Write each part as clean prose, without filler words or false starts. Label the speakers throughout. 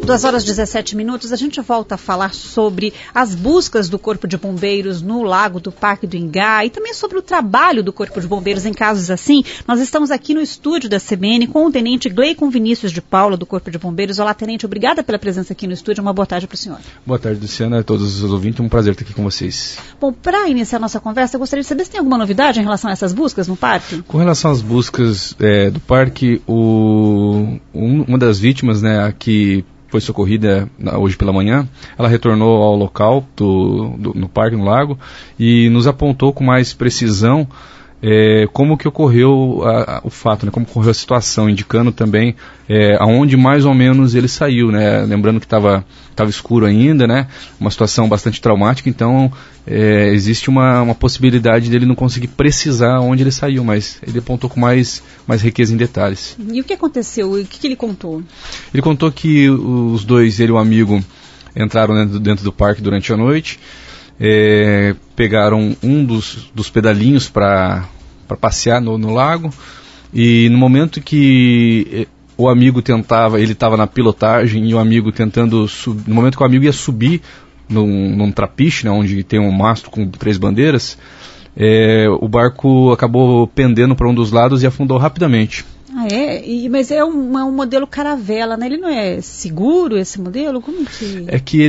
Speaker 1: 2h17, a gente volta a falar sobre as buscas do Corpo de Bombeiros no Lago do Parque do Ingá e também sobre o trabalho do Corpo de Bombeiros em casos assim. Nós estamos aqui no estúdio da CBN com o Tenente Gleicon Vinícius de Paula, do Corpo de Bombeiros. Olá, Tenente, obrigada pela presença aqui no estúdio. Uma boa tarde para o senhor.
Speaker 2: Boa tarde, Luciana, a todos os ouvintes. É um prazer estar aqui com vocês.
Speaker 1: Bom, para iniciar a nossa conversa, eu gostaria de saber se tem alguma novidade em relação a essas buscas no parque?
Speaker 2: Com relação às buscas do parque, uma das vítimas, né, que foi socorrida hoje pela manhã, ela retornou ao local no parque, no lago, e nos apontou com mais precisão como que ocorreu o fato, né, como ocorreu a situação, indicando também aonde mais ou menos ele saiu, né, lembrando que estava escuro ainda, né, uma situação bastante traumática, então existe uma possibilidade dele não conseguir precisar onde ele saiu, mas ele apontou com mais riqueza em detalhes.
Speaker 1: E o que aconteceu? O que ele contou?
Speaker 2: Ele contou que os dois, ele e o amigo, entraram dentro do parque durante a noite, pegaram um dos pedalinhos para passear no lago, e no momento que o amigo ele estava na pilotagem e o amigo tentando subir, no momento que o amigo ia subir num trapiche, né, onde tem um mastro com 3 bandeiras, o barco acabou pendendo para um dos lados e afundou rapidamente.
Speaker 1: Ah, mas é um modelo caravela, né? Ele não é seguro, esse modelo? Como que...
Speaker 2: É que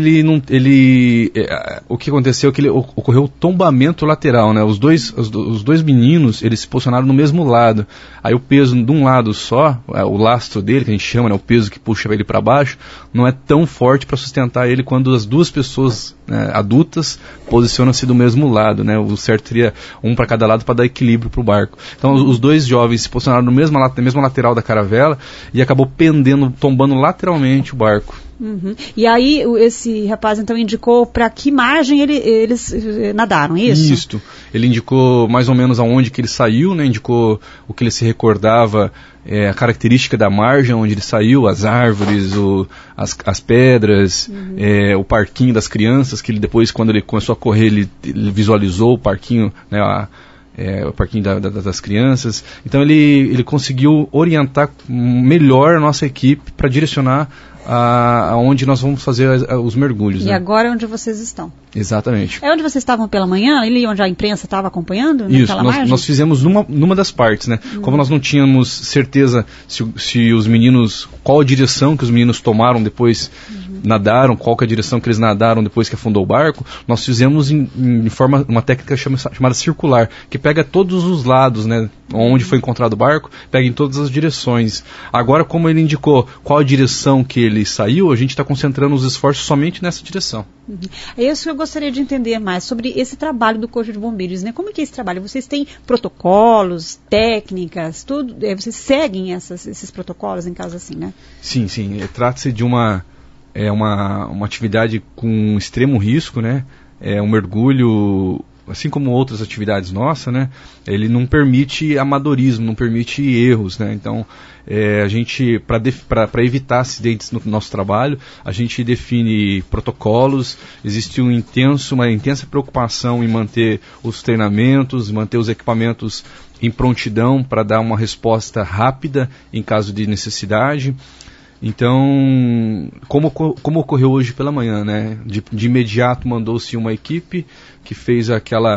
Speaker 2: o que aconteceu é que ocorreu o tombamento lateral, né? Os dois meninos, eles se posicionaram no mesmo lado. Aí o peso de um lado só, o lastro dele, que a gente chama, né, o peso que puxa ele para baixo, não é tão forte para sustentar ele quando as duas pessoas, né, adultas posicionam-se do mesmo lado, né? O certo seria um para cada lado para dar equilíbrio para o barco. Então os dois jovens se posicionaram na mesma lateral da caravela e acabou tombando lateralmente o barco.
Speaker 1: Uhum. E aí esse rapaz então indicou para que margem eles nadaram, isso?
Speaker 2: Isso. Ele indicou mais ou menos aonde que ele saiu, né? Indicou o que ele se recordava, a característica da margem onde ele saiu, as árvores, as pedras, o parquinho das crianças, que ele depois, quando ele começou a correr, ele visualizou o parquinho, né, o parquinho das crianças. Então ele conseguiu orientar melhor a nossa equipe para direcionar aonde nós vamos fazer os mergulhos.
Speaker 1: E agora é onde vocês estão?
Speaker 2: Exatamente.
Speaker 1: É onde vocês estavam pela manhã? Ali onde a imprensa estava acompanhando?
Speaker 2: Isso, nós fizemos numa das partes, né? Como nós não tínhamos certeza se os meninos, qual a direção que os meninos tomaram depois, nadaram, qual que é a direção que eles nadaram depois que afundou o barco, nós fizemos uma técnica chamada circular, que pega todos os lados, né, onde foi encontrado o barco, pega em todas as direções. Agora, como ele indicou qual a direção que ele saiu, a gente está concentrando os esforços somente nessa direção.
Speaker 1: É isso que eu gostaria de entender mais sobre esse trabalho do Corpo de Bombeiros, né? Como é que é esse trabalho? Vocês têm protocolos, técnicas, tudo? Vocês seguem esses protocolos em casos assim, né?
Speaker 2: Sim. Trata-se de uma atividade com extremo risco, né? Um mergulho, assim como outras atividades nossas, né? Ele não permite amadorismo, não permite erros, né? Então, a gente, para evitar acidentes no nosso trabalho, a gente define protocolos, existe uma intensa preocupação em manter os treinamentos, manter os equipamentos em prontidão para dar uma resposta rápida em caso de necessidade. Então, como ocorreu hoje pela manhã, né? De imediato mandou-se uma equipe que fez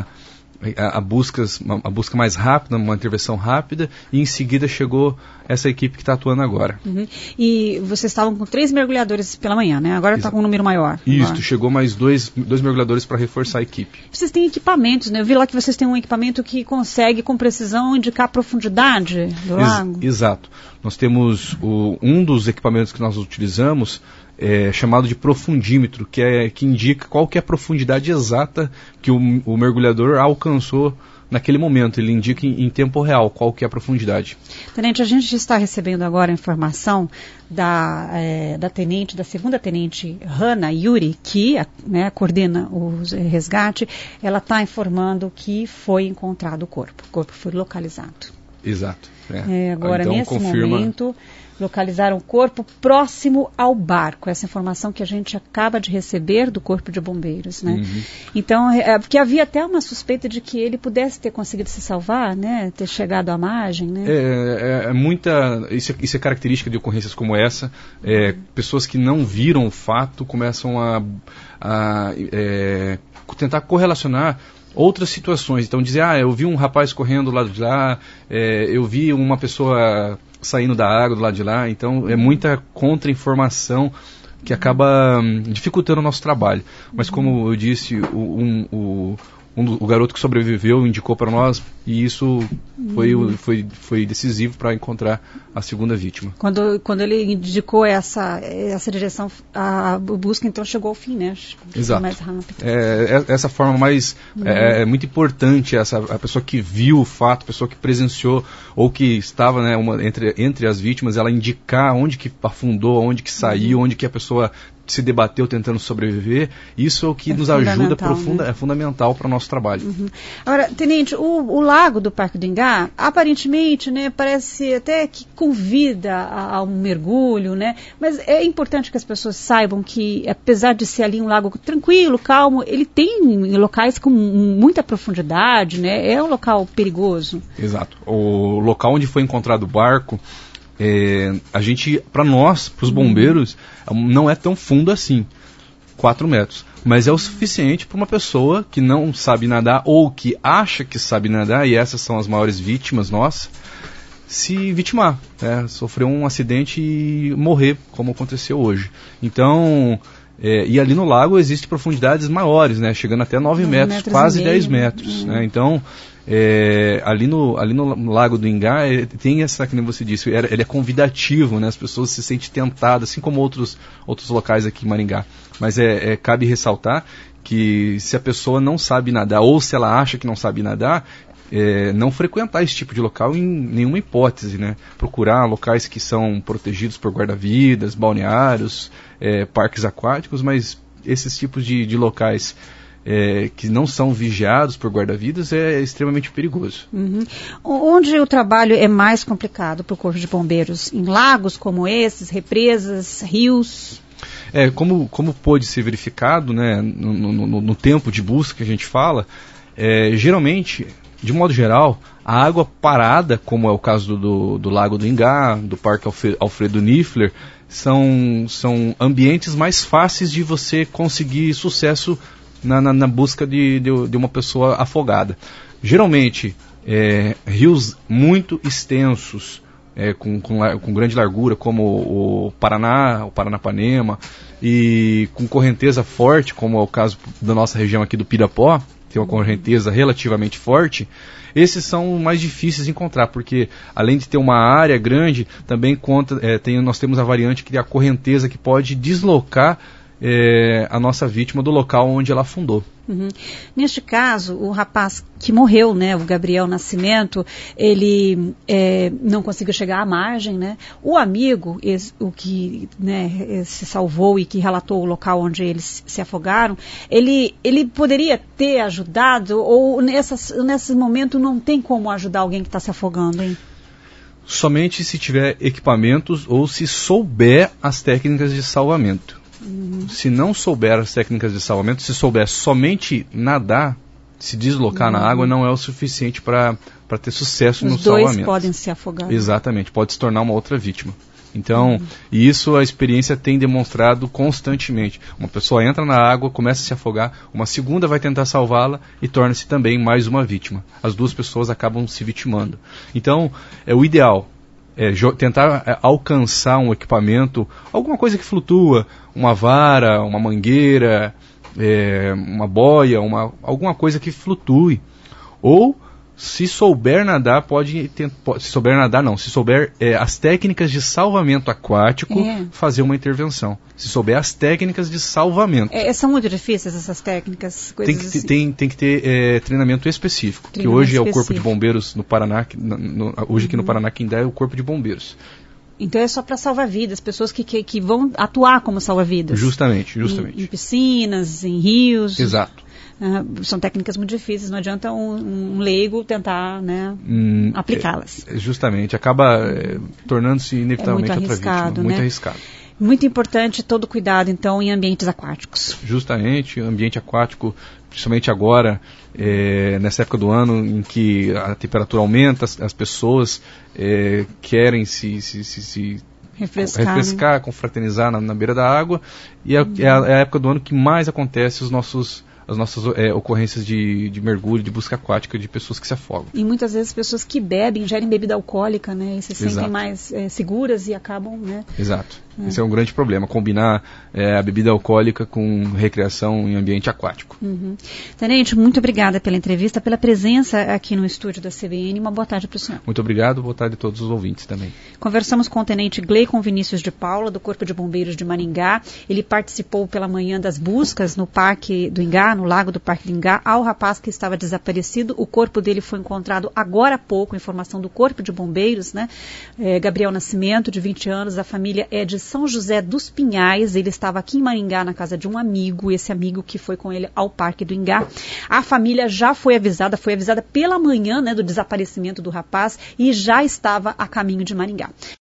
Speaker 2: a busca mais rápida, uma intervenção rápida, e em seguida chegou essa equipe que está atuando agora.
Speaker 1: E vocês estavam com 3 mergulhadores pela manhã, né? Agora está com um número maior.
Speaker 2: Isso, chegou mais dois mergulhadores para reforçar a equipe.
Speaker 1: Vocês têm equipamentos, né? Eu vi lá que vocês têm um equipamento que consegue com precisão indicar a profundidade do lago.
Speaker 2: Exato. Nós temos um dos equipamentos que nós utilizamos, chamado de profundímetro, que indica qual que é a profundidade exata que o mergulhador alcançou naquele momento. Ele indica em tempo real qual que é a profundidade.
Speaker 1: Tenente, a gente está recebendo agora a informação da segunda tenente Hannah Yuri, que coordena o resgate. Ela está informando que foi encontrado o corpo foi localizado.
Speaker 2: Exato.
Speaker 1: Agora,
Speaker 2: então,
Speaker 1: nesse momento, localizaram o corpo próximo ao barco. Essa informação que a gente acaba de receber do Corpo de Bombeiros, né?
Speaker 2: Uhum.
Speaker 1: Então, porque havia até uma suspeita de que ele pudesse ter conseguido se salvar, né? Ter chegado à margem, né?
Speaker 2: Isso é característica de ocorrências como essa. Pessoas que não viram o fato começam a tentar correlacionar outras situações. Então dizer, eu vi um rapaz correndo do lado de lá, eu vi uma pessoa saindo da água do lado de lá. Então é muita contra-informação que acaba dificultando o nosso trabalho. Mas como eu disse, o garoto que sobreviveu indicou para nós, e isso foi decisivo para encontrar a segunda vítima.
Speaker 1: Quando ele indicou essa direção, a busca então chegou ao fim, né?
Speaker 2: Exato.
Speaker 1: Mais rápido.
Speaker 2: Essa forma mais é muito importante, a pessoa que viu o fato, a pessoa que presenciou ou que estava, né, entre as vítimas, ela indicar onde que afundou, onde que saiu, onde que a pessoa se debateu tentando sobreviver. Isso é o que nos ajuda profunda, né? É fundamental para o nosso trabalho.
Speaker 1: Uhum. Agora, tenente, o lago do Parque do Ingá, aparentemente, né, parece até que convida a um mergulho, né? Mas é importante que as pessoas saibam que, apesar de ser ali um lago tranquilo, calmo, ele tem locais com muita profundidade, né? É um local perigoso.
Speaker 2: Exato. O local onde foi encontrado o barco, a gente, para nós, para os bombeiros, não é tão fundo assim, 4 metros. Mas é o suficiente para uma pessoa que não sabe nadar ou que acha que sabe nadar, e essas são as maiores vítimas nossas, se vitimar, sofrer um acidente e morrer, como aconteceu hoje. Então, e ali no lago existem profundidades maiores, né, chegando até 9 metros, quase 10 metros. Né, então, ali no Lago do Ingá tem essa, que nem você disse, ele é convidativo, né? As pessoas se sentem tentadas, assim como outros locais aqui em Maringá. Mas cabe ressaltar que se a pessoa não sabe nadar, ou se ela acha que não sabe nadar, não frequentar esse tipo de local em nenhuma hipótese, né? Procurar locais que são protegidos por guarda-vidas, balneários, parques aquáticos, mas esses tipos de locais que não são vigiados por guarda-vidas é extremamente perigoso.
Speaker 1: Uhum. Onde o trabalho é mais complicado para o Corpo de Bombeiros? Em lagos como esses, represas, rios?
Speaker 2: Como pôde ser verificado, né, no tempo de busca que a gente fala, geralmente, de modo geral, a água parada, como é o caso do Lago do Ingá, do Parque Alfredo Niffler, são ambientes mais fáceis de você conseguir sucesso na busca de uma pessoa afogada. Geralmente, rios muito extensos, com grande largura, como o Paraná, o Paranapanema, e com correnteza forte, como é o caso da nossa região aqui do Pirapó, tem uma correnteza relativamente forte. Esses são mais difíceis de encontrar, porque além de ter uma área grande, também nós temos a variante que é a correnteza, que pode deslocar a nossa vítima do local onde ela afundou.
Speaker 1: Uhum. Neste caso, o rapaz que morreu, né, o Gabriel Nascimento, ele não conseguiu chegar à margem, né? O amigo, o que, né, se salvou e que relatou o local onde eles se afogaram, ele poderia ter ajudado, ou nesse momento não tem como ajudar alguém que está se afogando, hein?
Speaker 2: Somente se tiver equipamentos ou se souber as técnicas de salvamento. Se não souber as técnicas de salvamento, se souber somente nadar, se deslocar na água, não é o suficiente para ter sucesso no salvamento. Os dois
Speaker 1: podem se afogar.
Speaker 2: Exatamente, pode se tornar uma outra vítima. Então, e isso a experiência tem demonstrado constantemente. Uma pessoa entra na água, começa a se afogar, uma segunda vai tentar salvá-la e torna-se também mais uma vítima. As duas pessoas acabam se vitimando. Então, o ideal tentar alcançar um equipamento, alguma coisa que flutua, uma vara, uma mangueira, uma boia, alguma coisa que flutue. Ou, se souber nadar, se souber as técnicas de salvamento aquático, fazer uma intervenção. Se souber as técnicas de salvamento.
Speaker 1: São muito difíceis essas técnicas?
Speaker 2: Tem que ter treinamento específico. Que hoje é o Corpo de Bombeiros no Paraná, hoje aqui no Paraná quem dá é o Corpo de Bombeiros.
Speaker 1: Então é só para salvar vidas, pessoas que vão atuar como salva-vidas.
Speaker 2: Justamente.
Speaker 1: Em piscinas, em rios.
Speaker 2: Exato.
Speaker 1: São técnicas muito difíceis, não adianta um leigo tentar, né, aplicá-las.
Speaker 2: Justamente, acaba tornando-se inevitavelmente outra vítima. Muito arriscado.
Speaker 1: Muito importante todo cuidado, então, em ambientes aquáticos.
Speaker 2: Justamente, ambiente aquático, principalmente agora, nessa época do ano em que a temperatura aumenta, as pessoas querem se refrescar, confraternizar na beira da água, e é a época do ano que mais acontece as nossas ocorrências de mergulho, de busca aquática de pessoas que se afogam. E
Speaker 1: muitas vezes pessoas que bebem, ingerem bebida alcoólica, né, e se sentem mais seguras e acabam, né.
Speaker 2: Exato. Esse é um grande problema, combinar a bebida alcoólica com recreação em ambiente aquático.
Speaker 1: Tenente, muito obrigada pela entrevista, pela presença aqui no estúdio da CBN. Uma boa tarde para o senhor.
Speaker 2: Muito obrigado, boa tarde a todos os ouvintes também.
Speaker 1: Conversamos com o Tenente Gleicon Vinícius de Paula, do Corpo de Bombeiros de Maringá. Ele participou pela manhã das buscas no Parque do Ingá, no Lago do Parque do Ingá, ao rapaz que estava desaparecido. O corpo dele foi encontrado agora há pouco, informação do Corpo de Bombeiros, né? Gabriel Nascimento, de 20 anos, a família é de São José dos Pinhais. Ele estava aqui em Maringá na casa de um amigo, esse amigo que foi com ele ao Parque do Ingá. A família já foi avisada pela manhã, né, do desaparecimento do rapaz e já estava a caminho de Maringá.